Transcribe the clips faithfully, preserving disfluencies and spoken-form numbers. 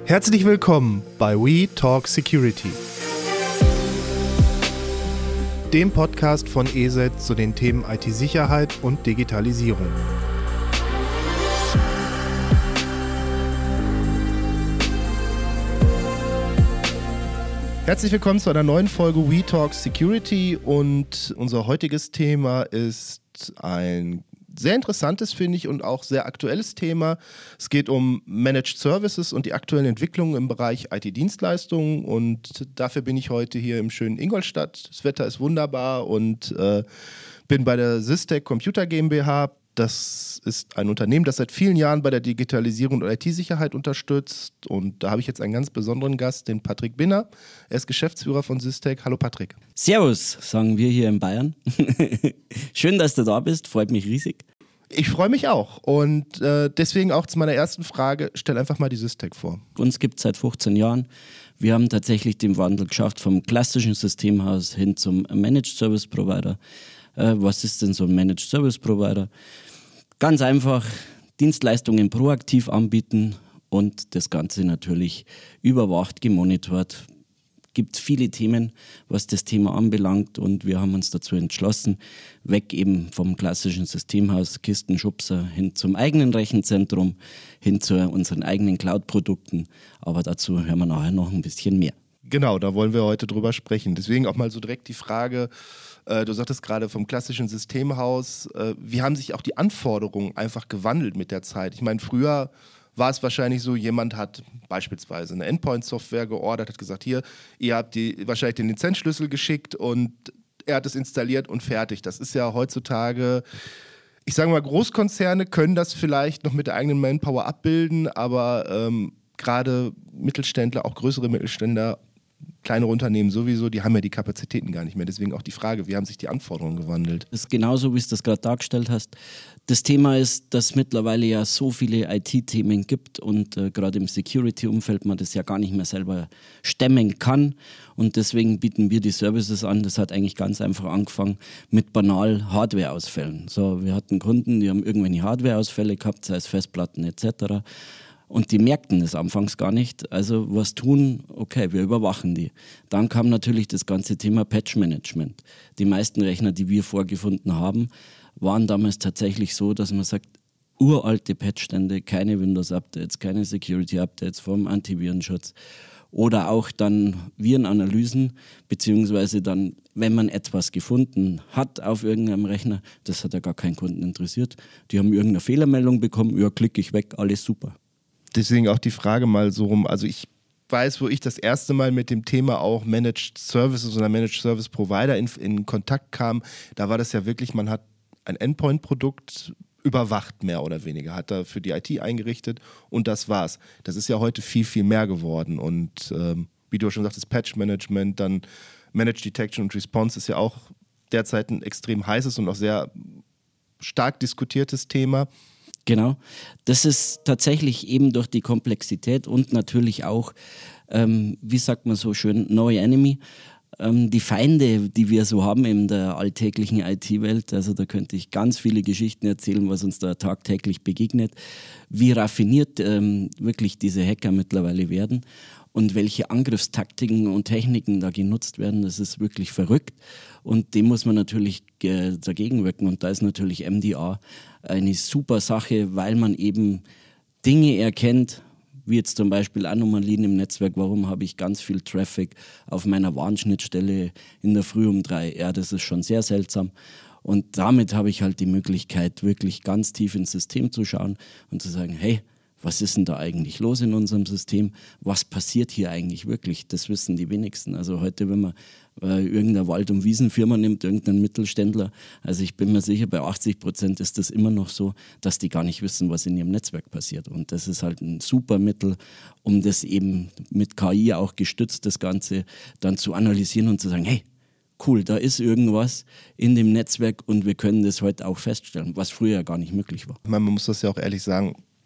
Herzlich willkommen bei We Talk Security, dem Podcast von E S E T zu den Themen I T-Sicherheit und Digitalisierung. Herzlich willkommen zu einer neuen Folge We Talk Security und unser heutiges Thema ist ein sehr interessantes, finde ich, und auch sehr aktuelles Thema. Es geht um Managed Services und die aktuellen Entwicklungen im Bereich I T-Dienstleistungen und dafür bin ich heute hier im schönen Ingolstadt. Das Wetter ist wunderbar und äh, bin bei der Systec Computer GmbH. Das ist ein Unternehmen, das seit vielen Jahren bei der Digitalisierung und I T-Sicherheit unterstützt und da habe ich jetzt einen ganz besonderen Gast, den Patrick Binner. Er ist Geschäftsführer von Systec. Hallo Patrick. Servus, sagen wir hier in Bayern. Schön, dass du da bist, freut mich riesig. Ich freue mich auch und äh, deswegen auch zu meiner ersten Frage, stell einfach mal die Systec vor. Uns gibt es seit fünfzehn Jahren. Wir haben tatsächlich den Wandel geschafft vom klassischen Systemhaus hin zum Managed Service Provider. Äh, was ist denn so ein Managed Service Provider? Ganz einfach Dienstleistungen proaktiv anbieten und das Ganze natürlich überwacht, gemonitort. Gibt viele Themen, was das Thema anbelangt und wir haben uns dazu entschlossen, weg eben vom klassischen Systemhaus, Kistenschubser hin zum eigenen Rechenzentrum, hin zu unseren eigenen Cloud-Produkten. Aber dazu hören wir nachher noch ein bisschen mehr. Genau, da wollen wir heute drüber sprechen. Deswegen auch mal so direkt die Frage, äh, du sagtest gerade vom klassischen Systemhaus, äh, wie haben sich auch die Anforderungen einfach gewandelt mit der Zeit? Ich meine, früher war es wahrscheinlich so, jemand hat beispielsweise eine Endpoint-Software geordert, hat gesagt, hier, ihr habt die, wahrscheinlich den Lizenzschlüssel geschickt und er hat es installiert und fertig. Das ist ja heutzutage, ich sage mal, Großkonzerne können das vielleicht noch mit der eigenen Manpower abbilden, aber ähm, gerade Mittelständler, auch größere Mittelständler, kleinere Unternehmen sowieso, die haben ja die Kapazitäten gar nicht mehr. Deswegen auch die Frage, wie haben sich die Anforderungen gewandelt? Das ist genauso, wie du das gerade dargestellt hast. Das Thema ist, dass es mittlerweile ja so viele I T-Themen gibt und äh, gerade im Security-Umfeld man das ja gar nicht mehr selber stemmen kann. Und deswegen bieten wir die Services an. Das hat eigentlich ganz einfach angefangen mit banal Hardware-Ausfällen. So, wir hatten Kunden, die haben irgendwelche Hardware-Ausfälle gehabt, sei es Festplatten et cetera. Und die merkten das anfangs gar nicht. Also was tun? Okay, wir überwachen die. Dann kam natürlich das ganze Thema Patch-Management. Die meisten Rechner, die wir vorgefunden haben, waren damals tatsächlich so, dass man sagt, uralte Patchstände, keine Windows-Updates, keine Security-Updates vom Antivirenschutz. Oder auch dann Virenanalysen, beziehungsweise dann, wenn man etwas gefunden hat auf irgendeinem Rechner, das hat ja gar keinen Kunden interessiert. Die haben irgendeine Fehlermeldung bekommen, ja, klicke ich weg, alles super. Deswegen auch die Frage mal so rum, also ich weiß, wo ich das erste Mal mit dem Thema auch Managed Services oder Managed Service Provider in, in Kontakt kam, da war das ja wirklich, man hat ein Endpoint-Produkt überwacht, mehr oder weniger, hat da für die I T eingerichtet und das war's. Das ist ja heute viel, viel mehr geworden und ähm, wie du schon sagtest, Patch-Management, dann Managed Detection und Response ist ja auch derzeit ein extrem heißes und auch sehr stark diskutiertes Thema. Genau, das ist tatsächlich eben durch die Komplexität und natürlich auch, ähm, wie sagt man so schön, no enemy, ähm, die Feinde, die wir so haben in der alltäglichen I T-Welt, also da könnte ich ganz viele Geschichten erzählen, was uns da tagtäglich begegnet, wie raffiniert ähm, wirklich diese Hacker mittlerweile werden und welche Angriffstaktiken und Techniken da genutzt werden, das ist wirklich verrückt und dem muss man natürlich äh, dagegen wirken und da ist natürlich M D R eine super Sache, weil man eben Dinge erkennt, wie jetzt zum Beispiel Anomalien im Netzwerk, warum habe ich ganz viel Traffic auf meiner Warnschnittstelle in der Früh um drei, ja, das ist schon sehr seltsam. Und damit habe ich halt die Möglichkeit, wirklich ganz tief ins System zu schauen und zu sagen, hey, was ist denn da eigentlich los in unserem System? Was passiert hier eigentlich wirklich? Das wissen die wenigsten. Also heute, wenn man äh, irgendeine Wald- und Wiesenfirma nimmt, irgendeinen Mittelständler, also ich bin mir sicher, bei achtzig Prozent ist das immer noch so, dass die gar nicht wissen, was in ihrem Netzwerk passiert. Und das ist halt ein super Mittel, um das eben mit K I auch gestützt, das Ganze dann zu analysieren und zu sagen, hey, cool, da ist irgendwas in dem Netzwerk und wir können das heute auch feststellen, was früher gar nicht möglich war. Ich meine, man muss das ja auch ehrlich sagen,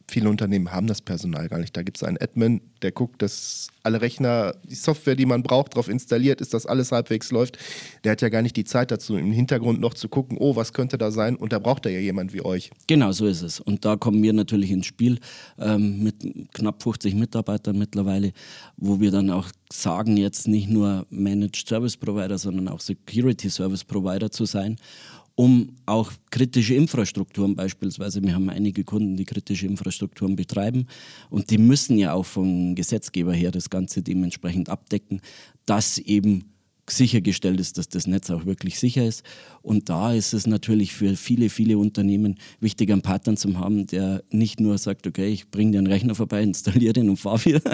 viele Unternehmen haben das Personal gar nicht. Da gibt es einen Admin, der guckt, dass alle Rechner, die Software, die man braucht, drauf installiert ist, dass alles halbwegs läuft. Der hat ja gar nicht die Zeit dazu, im Hintergrund noch zu gucken, oh, was könnte da sein? Und da braucht er ja jemand wie euch. Genau, so ist es. Und da kommen wir natürlich ins Spiel ähm, mit knapp fünfzig Mitarbeitern mittlerweile, wo wir dann auch sagen, jetzt nicht nur Managed Service Provider, sondern auch Security Service Provider zu sein, um auch kritische Infrastrukturen beispielsweise, wir haben einige Kunden, die kritische Infrastrukturen betreiben und die müssen ja auch vom Gesetzgeber her das Ganze dementsprechend abdecken, dass eben sichergestellt ist, dass das Netz auch wirklich sicher ist. Und da ist es natürlich für viele, viele Unternehmen wichtig, einen Partner zu haben, der nicht nur sagt, okay, ich bringe dir einen Rechner vorbei, installiere den und fahre wieder,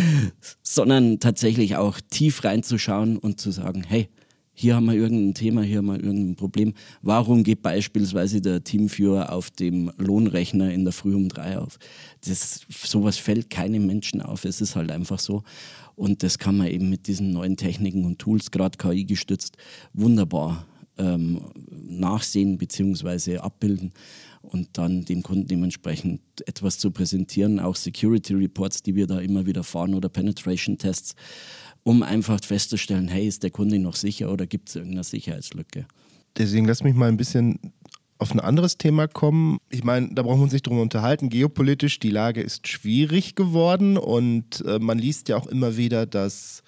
sondern tatsächlich auch tief reinzuschauen und zu sagen, hey, hier haben wir irgendein Thema, hier haben wir irgendein Problem. Warum geht beispielsweise der Teamviewer auf dem Lohnrechner in der Früh um drei auf? Das, sowas fällt keinem Menschen auf, es ist halt einfach so. Und das kann man eben mit diesen neuen Techniken und Tools, gerade K I gestützt, wunderbar ähm, nachsehen bzw. abbilden und dann dem Kunden dementsprechend etwas zu präsentieren. Auch Security Reports, die wir da immer wieder fahren oder Penetration Tests, um einfach festzustellen, hey, ist der Kunde noch sicher oder gibt es irgendeine Sicherheitslücke? Deswegen lass mich mal ein bisschen auf ein anderes Thema kommen. Ich meine, da brauchen wir uns nicht drum unterhalten. Geopolitisch, die Lage ist schwierig geworden und äh, man liest ja auch immer wieder, dass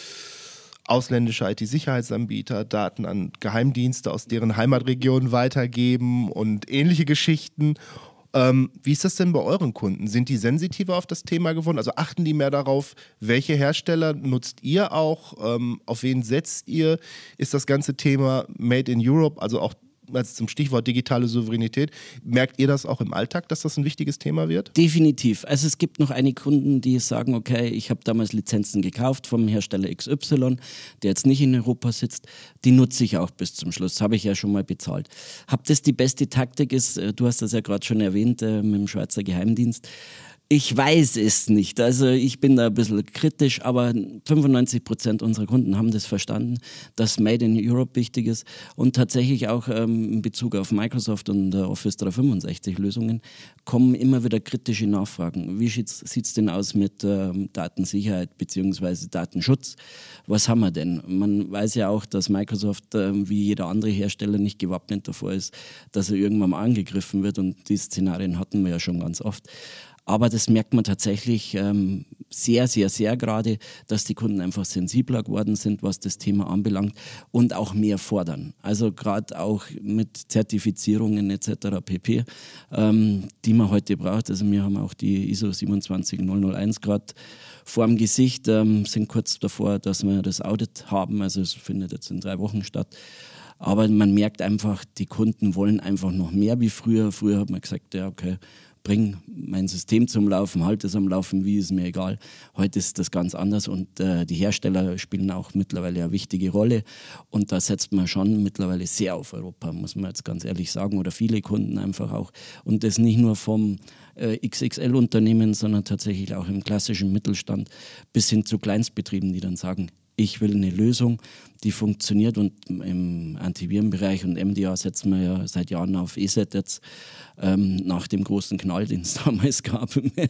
ausländische I T-Sicherheitsanbieter Daten an Geheimdienste aus deren Heimatregionen weitergeben und ähnliche Geschichten. Ähm, wie ist das denn bei euren Kunden? Sind die sensitiver auf das Thema geworden? Also achten die mehr darauf, welche Hersteller nutzt ihr auch? Ähm, auf wen setzt ihr? Ist das ganze Thema Made in Europe, also auch als zum Stichwort digitale Souveränität, merkt ihr das auch im Alltag, dass das ein wichtiges Thema wird? Definitiv. Also es gibt noch einige Kunden, die sagen, okay, ich habe damals Lizenzen gekauft vom Hersteller X Y, der jetzt nicht in Europa sitzt, die nutze ich auch bis zum Schluss, habe ich ja schon mal bezahlt. Ob das die beste Taktik ist, du hast das ja gerade schon erwähnt, äh, mit dem Schweizer Geheimdienst. Ich weiß es nicht. Also ich bin da ein bisschen kritisch, aber fünfundneunzig Prozent unserer Kunden haben das verstanden, dass Made in Europe wichtig ist und tatsächlich auch ähm, in Bezug auf Microsoft und äh, Office dreihundertfünfundsechzig Lösungen kommen immer wieder kritische Nachfragen. Wie sieht es denn aus mit ähm, Datensicherheit bzw. Datenschutz? Was haben wir denn? Man weiß ja auch, dass Microsoft äh, wie jeder andere Hersteller nicht gewappnet davor ist, dass er irgendwann mal angegriffen wird und die Szenarien hatten wir ja schon ganz oft. Aber das merkt man tatsächlich ähm, sehr, sehr, sehr gerade, dass die Kunden einfach sensibler geworden sind, was das Thema anbelangt und auch mehr fordern. Also gerade auch mit Zertifizierungen et cetera pp., ähm, die man heute braucht. Also wir haben auch die I S O siebenundzwanzig null eins gerade vor dem Gesicht, ähm, sind kurz davor, dass wir das Audit haben. Also es findet jetzt in drei Wochen statt. Aber man merkt einfach, die Kunden wollen einfach noch mehr wie früher. Früher hat man gesagt, ja okay, bring mein System zum Laufen, halte es am Laufen, wie ist mir egal. Heute ist das ganz anders und äh, die Hersteller spielen auch mittlerweile eine wichtige Rolle und da setzt man schon mittlerweile sehr auf Europa, muss man jetzt ganz ehrlich sagen, oder viele Kunden einfach auch. Und das nicht nur vom äh, X X L-Unternehmen, sondern tatsächlich auch im klassischen Mittelstand bis hin zu Kleinstbetrieben, die dann sagen, ich will eine Lösung, die funktioniert und im Antivirenbereich und M D A setzen wir ja seit Jahren auf E S E T jetzt ähm, nach dem großen Knall, den es damals gab,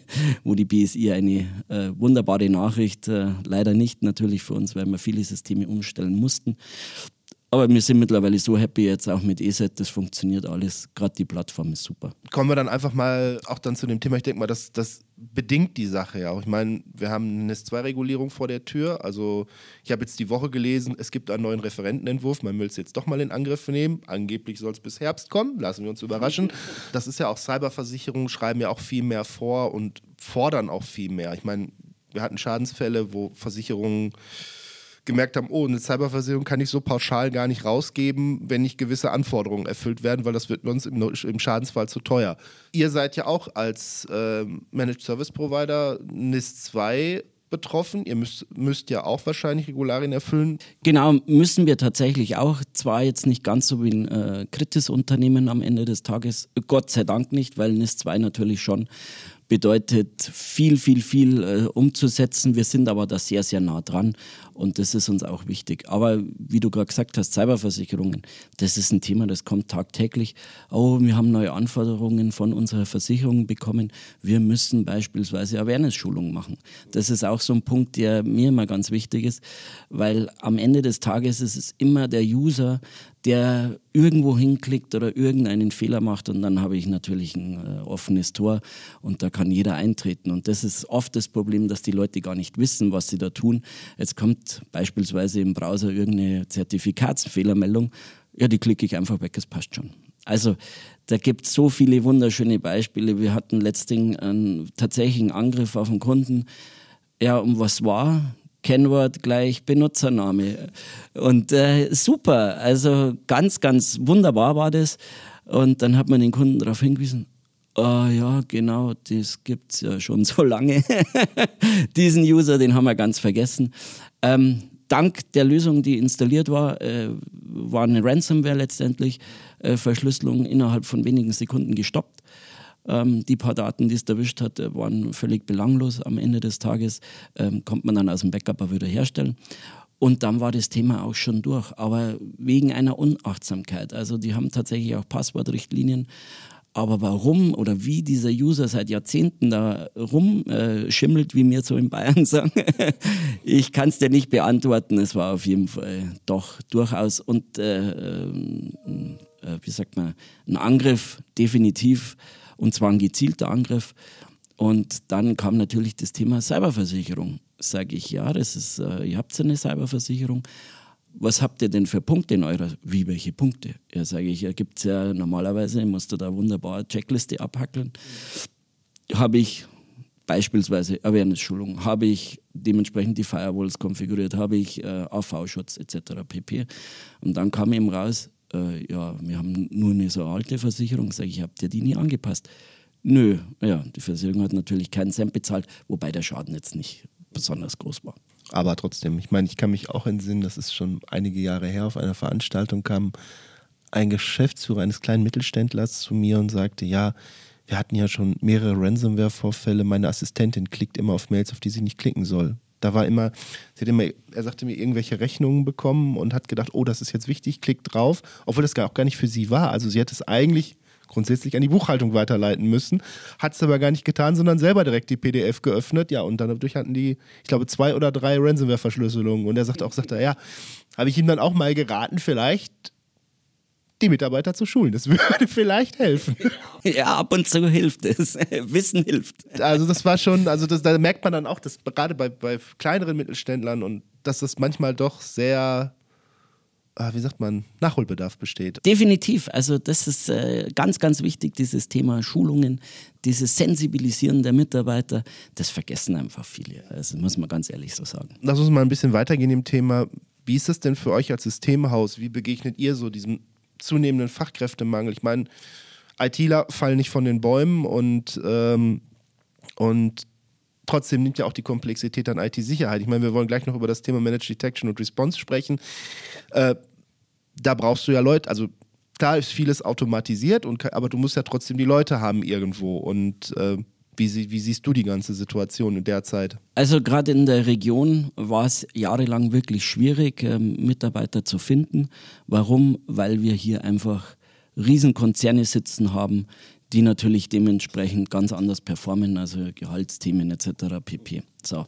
wo die B S I eine äh, wunderbare Nachricht, äh, leider nicht natürlich für uns, weil wir viele Systeme umstellen mussten. Aber wir sind mittlerweile so happy jetzt auch mit E S E T, das funktioniert alles, gerade die Plattform ist super. Kommen wir dann einfach mal auch dann zu dem Thema, ich denke mal, das, das bedingt die Sache ja auch. Ich meine, wir haben eine N I S zwei Regulierung vor der Tür, also ich habe jetzt die Woche gelesen, es gibt einen neuen Referentenentwurf, man will es jetzt doch mal in Angriff nehmen, angeblich soll es bis Herbst kommen, lassen wir uns überraschen. Das ist ja auch Cyberversicherungen, schreiben ja auch viel mehr vor und fordern auch viel mehr. Ich meine, wir hatten Schadensfälle, wo Versicherungen gemerkt haben, oh, eine Cyberversicherung kann ich so pauschal gar nicht rausgeben, wenn nicht gewisse Anforderungen erfüllt werden, weil das wird uns im, im Schadensfall zu teuer. Ihr seid ja auch als äh, Managed Service Provider N I S zwei betroffen. Ihr müsst, müsst ja auch wahrscheinlich Regularien erfüllen. Genau, müssen wir tatsächlich auch. Zwar jetzt nicht ganz so wie ein äh, Kritis-Unternehmen am Ende des Tages, Gott sei Dank nicht, weil N I S zwei natürlich schon bedeutet viel, viel, viel äh, umzusetzen. Wir sind aber da sehr, sehr nah dran und das ist uns auch wichtig. Aber wie du gerade gesagt hast, Cyberversicherungen, das ist ein Thema, das kommt tagtäglich. Oh, wir haben neue Anforderungen von unserer Versicherung bekommen. Wir müssen beispielsweise Awareness-Schulungen machen. Das ist auch so ein Punkt, der mir immer ganz wichtig ist, weil am Ende des Tages ist es immer der User, der irgendwo hinklickt oder irgendeinen Fehler macht und dann habe ich natürlich ein äh, offenes Tor und da kann jeder eintreten. Und das ist oft das Problem, dass die Leute gar nicht wissen, was sie da tun. Jetzt kommt beispielsweise im Browser irgendeine Zertifikatsfehlermeldung, ja, die klicke ich einfach weg, es passt schon. Also da gibt es so viele wunderschöne Beispiele. Wir hatten letztens einen tatsächlichen Angriff auf einen Kunden. Ja, um was war? Kennwort gleich Benutzername. Und äh, super, also ganz, ganz wunderbar war das. Und dann hat man den Kunden darauf hingewiesen, oh ja, genau, das gibt es ja schon so lange. Diesen User, den haben wir ganz vergessen. Ähm, dank der Lösung, die installiert war, äh, war eine Ransomware letztendlich, äh, Verschlüsselung innerhalb von wenigen Sekunden gestoppt. Ähm, die paar Daten, die es erwischt hat, waren völlig belanglos. Am Ende des Tages ähm, kommt man dann aus dem Backup auch wieder herstellen. Und dann war das Thema auch schon durch. Aber wegen einer Unachtsamkeit. Also die haben tatsächlich auch Passwortrichtlinien. Aber warum oder wie dieser User seit Jahrzehnten da rumschimmelt, äh, wie wir so in Bayern sagen, ich kann es dir nicht beantworten. Es war auf jeden Fall doch durchaus und äh, äh, wie sagt man, ein Angriff definitiv. Und zwar ein gezielter Angriff. Und dann kam natürlich das Thema Cyberversicherung. Sage ich, ja, das ist, äh, ihr habt eine Cyberversicherung. Was habt ihr denn für Punkte in eurer, wie welche Punkte? Ja, sage ich, ja, gibt es ja normalerweise, musst du da wunderbar eine Checkliste abhackeln. Habe ich beispielsweise Awareness-Schulung, habe ich dementsprechend die Firewalls konfiguriert, habe ich äh, A V-Schutz et cetera pp. Und dann kam eben raus, Äh, ja, wir haben nur eine so alte Versicherung. Sag ich, habt ihr die nie angepasst? Nö, ja, die Versicherung hat natürlich keinen Cent bezahlt, wobei der Schaden jetzt nicht besonders groß war. Aber trotzdem, ich meine, ich kann mich auch entsinnen, das ist schon einige Jahre her, auf einer Veranstaltung kam ein Geschäftsführer eines kleinen Mittelständlers zu mir und sagte, ja, wir hatten ja schon mehrere Ransomware-Vorfälle, meine Assistentin klickt immer auf Mails, auf die sie nicht klicken soll. Da war immer, sie hat immer, er sagte mir, irgendwelche Rechnungen bekommen und hat gedacht, oh, das ist jetzt wichtig, klickt drauf, obwohl das auch gar nicht für sie war. Also sie hätte es eigentlich grundsätzlich an die Buchhaltung weiterleiten müssen, hat es aber gar nicht getan, sondern selber direkt die P D F geöffnet. Ja, und dann dadurch hatten die, ich glaube, zwei oder drei Ransomware-Verschlüsselungen. Und er sagte auch, sagte, ja, habe ich ihm dann auch mal geraten, vielleicht die Mitarbeiter zu schulen. Das würde vielleicht helfen. Ja, ab und zu hilft es. Wissen hilft. Also das war schon, also das, da merkt man dann auch, dass gerade bei, bei kleineren Mittelständlern und dass das manchmal doch sehr, äh, wie sagt man, Nachholbedarf besteht. Definitiv. Also das ist äh, ganz, ganz wichtig, dieses Thema Schulungen, dieses Sensibilisieren der Mitarbeiter. Das vergessen einfach viele. Also muss man ganz ehrlich so sagen. Lass uns mal ein bisschen weitergehen im Thema. Wie ist es denn für euch als Systemhaus? Wie begegnet ihr so diesem zunehmenden Fachkräftemangel? Ich meine, ITler fallen nicht von den Bäumen und, ähm, und trotzdem nimmt ja auch die Komplexität an I T-Sicherheit. Ich meine, wir wollen gleich noch über das Thema Managed Detection und Response sprechen. Äh, da brauchst du ja Leute, also klar ist vieles automatisiert, und, aber du musst ja trotzdem die Leute haben irgendwo. Und äh, wie, sie, wie siehst du die ganze Situation in der Zeit? Also gerade in der Region war es jahrelang wirklich schwierig, ähm, Mitarbeiter zu finden. Warum? Weil wir hier einfach Riesenkonzerne sitzen haben, die natürlich dementsprechend ganz anders performen, also Gehaltsthemen et cetera pp. So.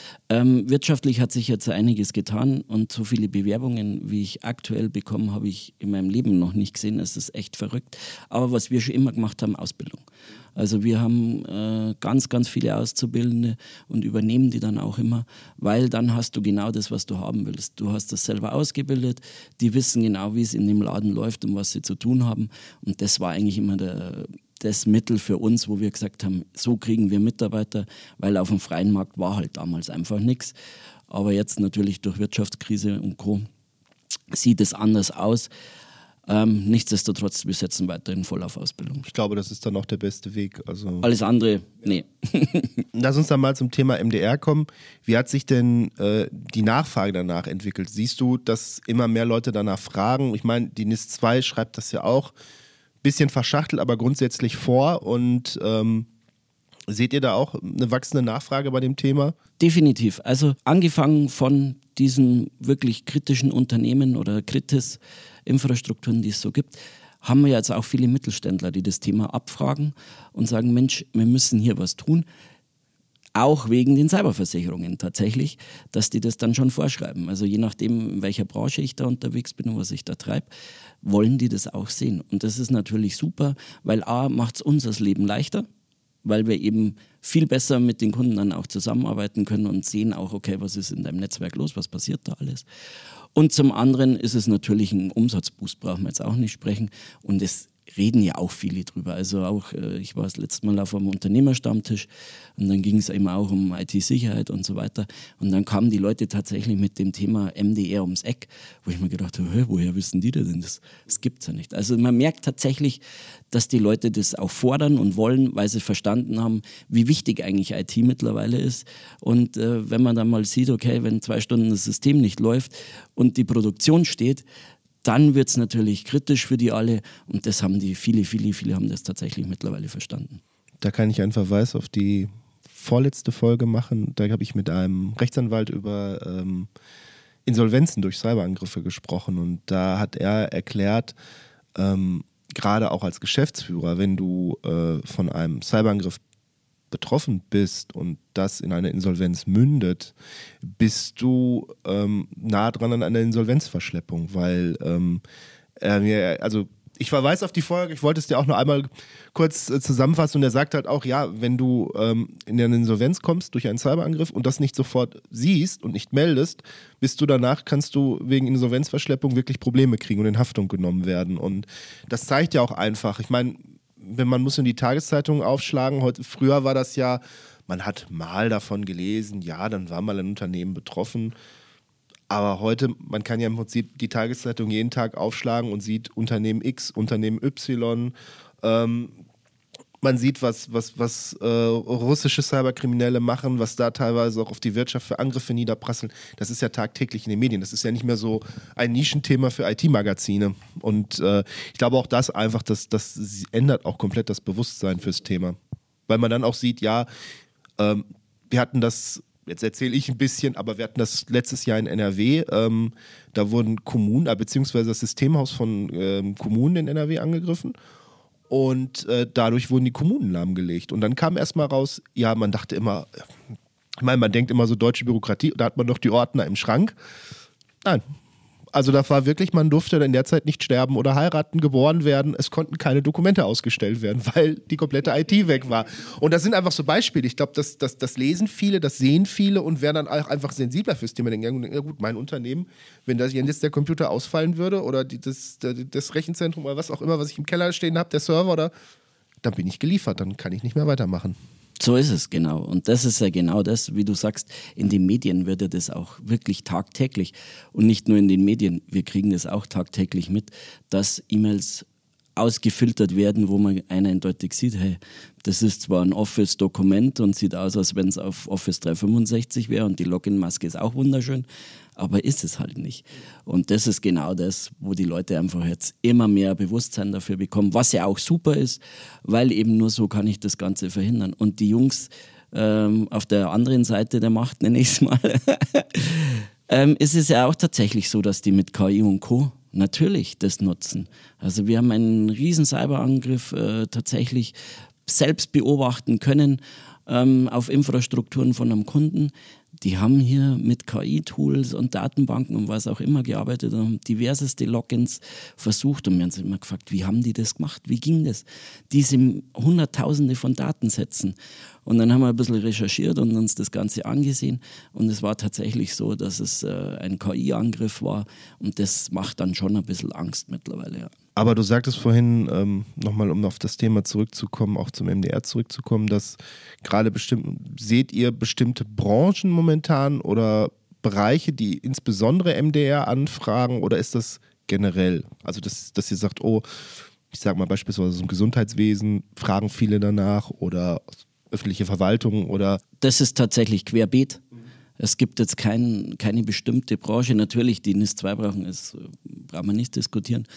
Ähm, wirtschaftlich hat sich jetzt einiges getan und so viele Bewerbungen, wie ich aktuell bekomme, habe ich in meinem Leben noch nicht gesehen. Es ist echt verrückt. Aber was wir schon immer gemacht haben, Ausbildung. Also wir haben äh, ganz, ganz viele Auszubildende und übernehmen die dann auch immer, weil dann hast du genau das, was du haben willst. Du hast das selber ausgebildet, die wissen genau, wie es in dem Laden läuft und was sie zu tun haben. Und das war eigentlich immer der, das Mittel für uns, wo wir gesagt haben, so kriegen wir Mitarbeiter, weil auf dem freien Markt war halt damals einfach nichts. Aber jetzt natürlich durch Wirtschaftskrise und Co. sieht es anders aus. Ähm, nichtsdestotrotz, wir setzen weiterhin voll auf Ausbildung. Ich glaube, das ist dann auch der beste Weg. Also alles andere, nee. Lass uns dann mal zum Thema M D R kommen. Wie hat sich denn äh, die Nachfrage danach entwickelt? Siehst du, dass immer mehr Leute danach fragen? Ich meine, die N I S zwei schreibt das ja auch, bisschen verschachtelt, aber grundsätzlich vor. Und ähm, Seht ihr da auch eine wachsende Nachfrage bei dem Thema? Definitiv. Also angefangen von diesen wirklich kritischen Unternehmen oder Kritis-Infrastrukturen, die es so gibt, haben wir jetzt auch viele Mittelständler, die das Thema abfragen und sagen, Mensch, wir müssen hier was tun. Auch wegen den Cyberversicherungen tatsächlich, dass die das dann schon vorschreiben. Also je nachdem, in welcher Branche ich da unterwegs bin und was ich da treibe, wollen die das auch sehen. Und das ist natürlich super, weil A, macht es uns das Leben leichter, weil wir eben viel besser mit den Kunden dann auch zusammenarbeiten können und sehen auch, okay, was ist in deinem Netzwerk los, was passiert da alles. Und zum anderen ist es natürlich ein Umsatzboost, brauchen wir jetzt auch nicht sprechen. Und es reden ja auch viele drüber. Also auch, äh, ich war das letzte Mal auf einem Unternehmerstammtisch und dann ging es eben auch um I T-Sicherheit und so weiter. Und dann kamen die Leute tatsächlich mit dem Thema M D R ums Eck, wo ich mir gedacht habe, woher wissen die das denn? Das, das gibt es ja nicht. Also man merkt tatsächlich, dass die Leute das auch fordern und wollen, weil sie verstanden haben, wie wichtig eigentlich I T mittlerweile ist. Und äh, wenn man dann mal sieht, okay, wenn zwei Stunden das System nicht läuft und die Produktion steht, dann wird es natürlich kritisch für die alle und das haben die, viele, viele, viele haben das tatsächlich mittlerweile verstanden. Da kann ich einen Verweis auf die vorletzte Folge machen. Da habe ich mit einem Rechtsanwalt über ähm, Insolvenzen durch Cyberangriffe gesprochen und da hat er erklärt, ähm, gerade auch als Geschäftsführer, wenn du äh, von einem Cyberangriff betroffen bist und das in eine Insolvenz mündet, bist du ähm, nah dran an einer Insolvenzverschleppung, weil ähm, äh, also ich verweise auf die Folge, ich wollte es dir auch noch einmal kurz äh, zusammenfassen und er sagt halt auch, ja, wenn du ähm, in eine Insolvenz kommst durch einen Cyberangriff und das nicht sofort siehst und nicht meldest, bist du danach, kannst du wegen Insolvenzverschleppung wirklich Probleme kriegen und in Haftung genommen werden und das zeigt ja auch einfach, ich meine, wenn man muss in die Tageszeitungen aufschlagen, heute, früher war das ja, man hat mal davon gelesen, ja, dann war mal ein Unternehmen betroffen, aber heute, man kann ja im Prinzip die Tageszeitung jeden Tag aufschlagen und sieht Unternehmen X, Unternehmen Y, ähm, man sieht, was, was, was äh, russische Cyberkriminelle machen, was da teilweise auch auf die Wirtschaft für Angriffe niederprasseln. Das ist ja tagtäglich in den Medien. Das ist ja nicht mehr so ein Nischenthema für I T-Magazine. Und äh, ich glaube auch das einfach, das, das ändert auch komplett das Bewusstsein fürs Thema. Weil man dann auch sieht, ja, ähm, wir hatten das, jetzt erzähle ich ein bisschen, aber wir hatten das letztes Jahr in N R W. Ähm, da wurden Kommunen, äh, beziehungsweise das Systemhaus von ähm, Kommunen in N R W angegriffen. Und äh, dadurch wurden die Kommunen lahmgelegt. Und dann kam erstmal raus, ja, man dachte immer, ich meine, man denkt immer so deutsche Bürokratie, da hat man doch die Ordner im Schrank. Nein. Also da war wirklich, man durfte in der Zeit nicht sterben oder heiraten, geboren werden. Es konnten keine Dokumente ausgestellt werden, weil die komplette I T weg war. Und das sind einfach so Beispiele. Ich glaube, das, das, das lesen viele, das sehen viele und werden dann auch einfach sensibler fürs Thema. Denken, ja gut, mein Unternehmen, wenn das jetzt der Computer ausfallen würde oder die, das, das Rechenzentrum oder was auch immer, was ich im Keller stehen habe, der Server, oder, dann bin ich geliefert, dann kann ich nicht mehr weitermachen. So ist es, genau. Und das ist ja genau das, wie du sagst, in den Medien wird ja das auch wirklich tagtäglich. Und nicht nur in den Medien, wir kriegen das auch tagtäglich mit, dass E-Mails ausgefiltert werden, wo man eindeutig sieht, hey, das ist zwar ein Office-Dokument und sieht aus, als wenn es auf Office dreihundertfünfundsechzig wäre und die Login-Maske ist auch wunderschön, aber ist es halt nicht. Und das ist genau das, wo die Leute einfach jetzt immer mehr Bewusstsein dafür bekommen, was ja auch super ist, weil eben nur so kann ich das Ganze verhindern. Und die Jungs ähm, auf der anderen Seite der Macht, nenne ich es mal, ähm, ist es ja auch tatsächlich so, dass die mit K I und Co. natürlich das nutzen. Also wir haben einen riesen Cyberangriff äh, tatsächlich selbst beobachten können ähm, auf Infrastrukturen von einem Kunden. Die haben hier mit K I-Tools und Datenbanken und was auch immer gearbeitet und haben diverseste Logins versucht und wir haben uns immer gefragt, wie haben die das gemacht? Wie ging das? Diese Hunderttausende von Datensätzen. Und dann haben wir ein bisschen recherchiert und uns das Ganze angesehen und es war tatsächlich so, dass es äh, ein K I-Angriff war und das macht dann schon ein bisschen Angst mittlerweile, ja. Aber du sagtest vorhin, ähm, nochmal um auf das Thema zurückzukommen, auch zum M D R zurückzukommen, dass gerade bestimmt, seht ihr bestimmte Branchen momentan oder Bereiche, die insbesondere M D R anfragen oder ist das generell? Also, dass, dass ihr sagt, oh, ich sag mal beispielsweise im Gesundheitswesen fragen viele danach oder öffentliche Verwaltung oder... Das ist tatsächlich querbeet. Es gibt jetzt kein, keine bestimmte Branche. Natürlich, die N I S zwei brauchen, das brauchen wir nicht diskutieren.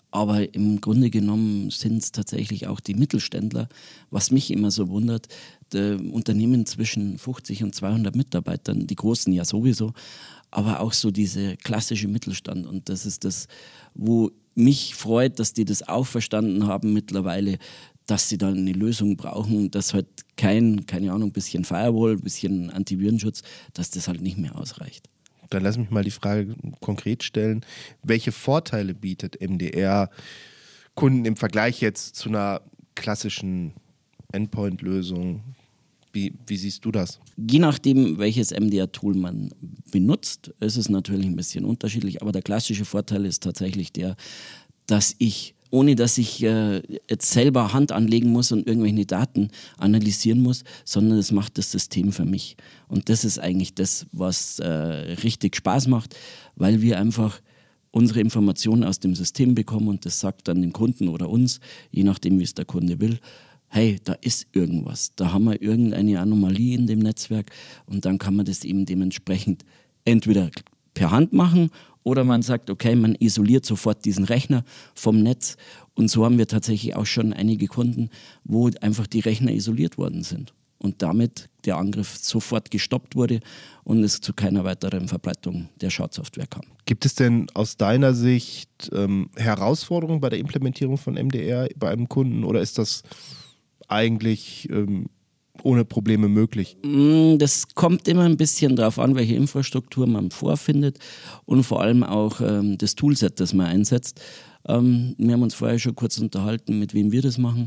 Aber im Grunde genommen sind es tatsächlich auch die Mittelständler, was mich immer so wundert. Die Unternehmen zwischen fünfzig und zweihundert Mitarbeitern, die Großen ja sowieso, aber auch so diese klassische Mittelstand. Und das ist das, wo mich freut, dass die das auch verstanden haben mittlerweile, dass sie dann eine Lösung brauchen, dass halt kein, keine Ahnung, bisschen Firewall, bisschen Antivirenschutz, dass das halt nicht mehr ausreicht. Dann lass mich mal die Frage konkret stellen. Welche Vorteile bietet M D R Kunden im Vergleich jetzt zu einer klassischen Endpoint-Lösung? Wie, wie siehst du das? Je nachdem, welches M D R-Tool man benutzt, ist es natürlich ein bisschen unterschiedlich. Aber der klassische Vorteil ist tatsächlich der, dass ich, ohne dass ich äh, jetzt selber Hand anlegen muss und irgendwelche Daten analysieren muss, sondern das macht das System für mich. Und das ist eigentlich das, was äh, richtig Spaß macht, weil wir einfach unsere Informationen aus dem System bekommen und das sagt dann dem Kunden oder uns, je nachdem, wie es der Kunde will, hey, da ist irgendwas, da haben wir irgendeine Anomalie in dem Netzwerk und dann kann man das eben dementsprechend entweder per Hand machen oder man sagt, okay, man isoliert sofort diesen Rechner vom Netz und so haben wir tatsächlich auch schon einige Kunden, wo einfach die Rechner isoliert worden sind und damit der Angriff sofort gestoppt wurde und es zu keiner weiteren Verbreitung der Schadsoftware kam. Gibt es denn aus deiner Sicht ähm, Herausforderungen bei der Implementierung von M D R bei einem Kunden oder ist das eigentlich ähm, ohne Probleme möglich? Das kommt immer ein bisschen darauf an, welche Infrastruktur man vorfindet und vor allem auch ähm, das Toolset, das man einsetzt. Ähm, wir haben uns vorher schon kurz unterhalten, mit wem wir das machen.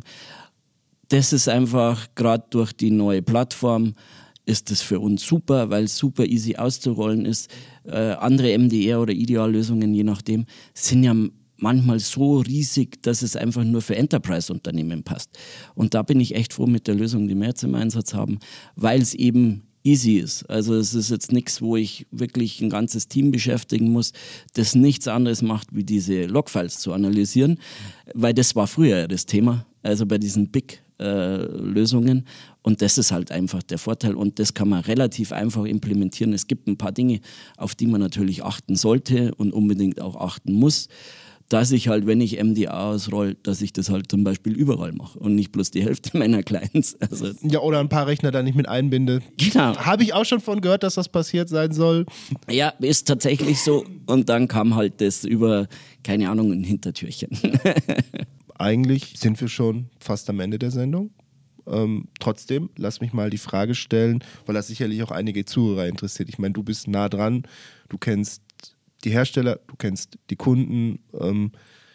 Das ist einfach, gerade durch die neue Plattform, ist das für uns super, weil es super easy auszurollen ist. Äh, andere M D R oder Ideallösungen, je nachdem, sind ja manchmal so riesig, dass es einfach nur für Enterprise-Unternehmen passt. Und da bin ich echt froh mit der Lösung, die wir jetzt im Einsatz haben, weil es eben easy ist. Also es ist jetzt nichts, wo ich wirklich ein ganzes Team beschäftigen muss, das nichts anderes macht, wie diese Logfiles zu analysieren, weil das war früher ja das Thema, also bei diesen Big-Lösungen. Und das ist halt einfach der Vorteil und das kann man relativ einfach implementieren. Es gibt ein paar Dinge, auf die man natürlich achten sollte und unbedingt auch achten muss, dass ich halt, wenn ich M D R ausroll, dass ich das halt zum Beispiel überall mache und nicht bloß die Hälfte meiner Clients. Also ja, oder ein paar Rechner da nicht mit einbinde. Genau. Habe ich auch schon von gehört, dass das passiert sein soll. Ja, ist tatsächlich so. Und dann kam halt das über, keine Ahnung, ein Hintertürchen. Eigentlich sind wir schon fast am Ende der Sendung. Ähm, trotzdem, lass mich mal die Frage stellen, weil das sicherlich auch einige Zuhörer interessiert. Ich meine, du bist nah dran, du kennst die Hersteller, du kennst die Kunden. Ähm,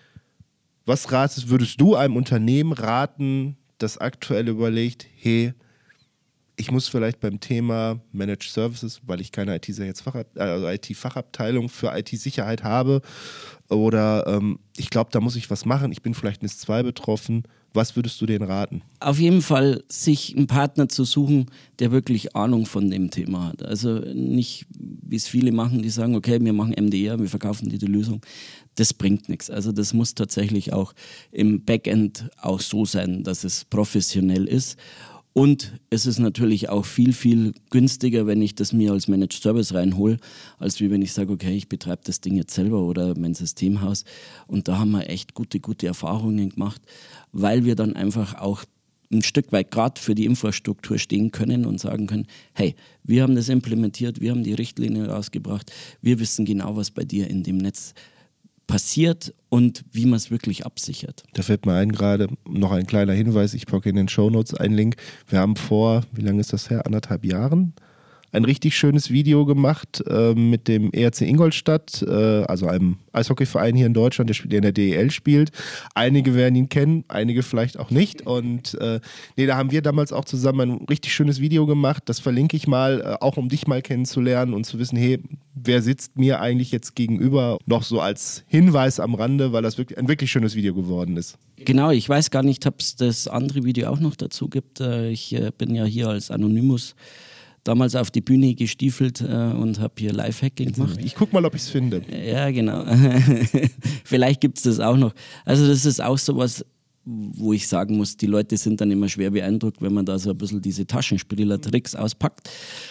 was ratest, würdest du einem Unternehmen raten, das aktuell überlegt, hey, ich muss vielleicht beim Thema Managed Services, weil ich keine I T-Fachabteilung für I T-Sicherheit habe oder ähm, ich glaube, da muss ich was machen, ich bin vielleicht N I S zwei betroffen. Was würdest du denen raten? Auf jeden Fall, sich einen Partner zu suchen, der wirklich Ahnung von dem Thema hat. Also nicht, wie es viele machen, die sagen, okay, wir machen M D R, wir verkaufen dir die Lösung. Das bringt nichts. Also das muss tatsächlich auch im Backend auch so sein, dass es professionell ist. Und es ist natürlich auch viel, viel günstiger, wenn ich das mir als Managed Service reinhole, als wie wenn ich sage, okay, ich betreibe das Ding jetzt selber oder mein Systemhaus. Und da haben wir echt gute, gute Erfahrungen gemacht, weil wir dann einfach auch ein Stück weit gerade für die Infrastruktur stehen können und sagen können, hey, wir haben das implementiert, wir haben die Richtlinie rausgebracht, wir wissen genau, was bei dir in dem Netz passiert und wie man es wirklich absichert. Da fällt mir ein gerade noch ein kleiner Hinweis, ich packe in den Shownotes einen Link. Wir haben vor, wie lange ist das her, anderthalb Jahren, ein richtig schönes Video gemacht äh, mit dem E R C Ingolstadt, äh, also einem Eishockeyverein hier in Deutschland, der, spielt, der in der D E L spielt. Einige werden ihn kennen, einige vielleicht auch nicht. Und äh, nee, da haben wir damals auch zusammen ein richtig schönes Video gemacht. Das verlinke ich mal, äh, auch um dich mal kennenzulernen und zu wissen, hey, wer sitzt mir eigentlich jetzt gegenüber? Noch so als Hinweis am Rande, weil das wirklich ein wirklich schönes Video geworden ist. Genau, ich weiß gar nicht, ob es das andere Video auch noch dazu gibt. Ich äh, bin ja hier als Anonymous damals auf die Bühne gestiefelt äh, und habe hier Lifehacking gemacht. Ich guck mal, ob ich es finde. Ja, genau. Vielleicht gibt es das auch noch. Also das ist auch sowas, wo ich sagen muss, die Leute sind dann immer schwer beeindruckt, wenn man da so ein bisschen diese Taschenspieler-Tricks auspackt.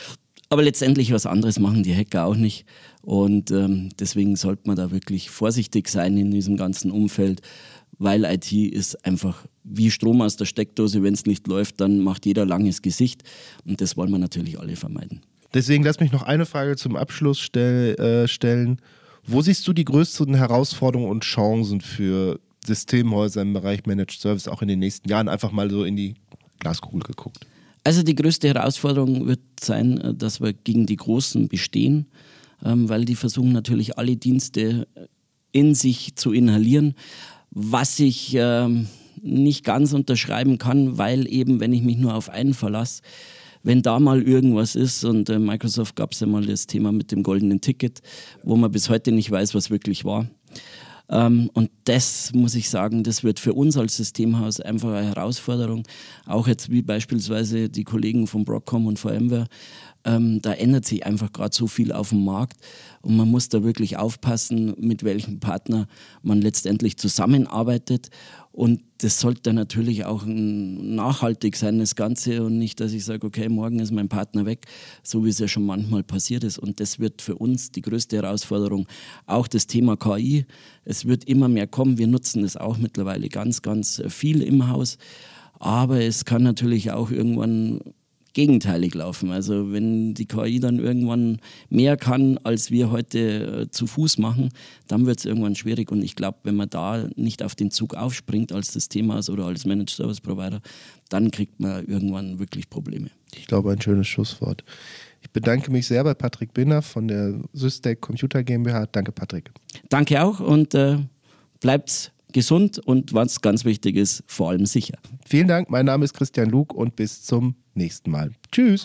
Aber letztendlich was anderes machen die Hacker auch nicht. Und ähm, deswegen sollte man da wirklich vorsichtig sein in diesem ganzen Umfeld, weil I T ist einfach wie Strom aus der Steckdose. Wenn es nicht läuft, dann macht jeder langes Gesicht. Und das wollen wir natürlich alle vermeiden. Deswegen lass mich noch eine Frage zum Abschluss stell, äh, stellen. Wo siehst du die größten Herausforderungen und Chancen für Systemhäuser im Bereich Managed Service auch in den nächsten Jahren? Einfach mal so in die Glaskugel geguckt. Also die größte Herausforderung wird sein, dass wir gegen die Großen bestehen, weil die versuchen natürlich alle Dienste in sich zu inhalieren, was ich ähm, nicht ganz unterschreiben kann, weil eben, wenn ich mich nur auf einen verlasse, wenn da mal irgendwas ist, und äh, Microsoft gab es ja mal das Thema mit dem goldenen Ticket, wo man bis heute nicht weiß, was wirklich war. Ähm, und das, muss ich sagen, das wird für uns als Systemhaus einfach eine Herausforderung. Auch jetzt wie beispielsweise die Kollegen von Broadcom und VMware. Ähm, da ändert sich einfach gerade so viel auf dem Markt und man muss da wirklich aufpassen, mit welchem Partner man letztendlich zusammenarbeitet. Und das sollte dann natürlich auch nachhaltig sein, das Ganze, und nicht, dass ich sage, okay, morgen ist mein Partner weg, so wie es ja schon manchmal passiert ist. Und das wird für uns die größte Herausforderung. Auch das Thema K I, es wird immer mehr kommen. Wir nutzen das auch mittlerweile ganz, ganz viel im Haus. Aber es kann natürlich auch irgendwann gegenteilig laufen. Also wenn die K I dann irgendwann mehr kann, als wir heute äh, zu Fuß machen, dann wird es irgendwann schwierig. Und ich glaube, wenn man da nicht auf den Zug aufspringt als Systemhaus oder als Managed Service Provider, dann kriegt man irgendwann wirklich Probleme. Ich glaube, ein schönes Schlusswort. Ich bedanke mich sehr bei Patrick Binner von der Systec Computer GmbH. Danke, Patrick. Danke auch und äh, bleibt gesund und was ganz wichtig ist, vor allem sicher. Vielen Dank. Mein Name ist Christian Lug und bis zum nächsten Mal. Tschüss.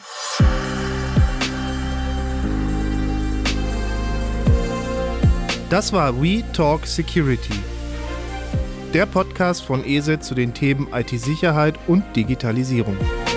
Das war We Talk Security, der Podcast von E S E T zu den Themen I T-Sicherheit und Digitalisierung.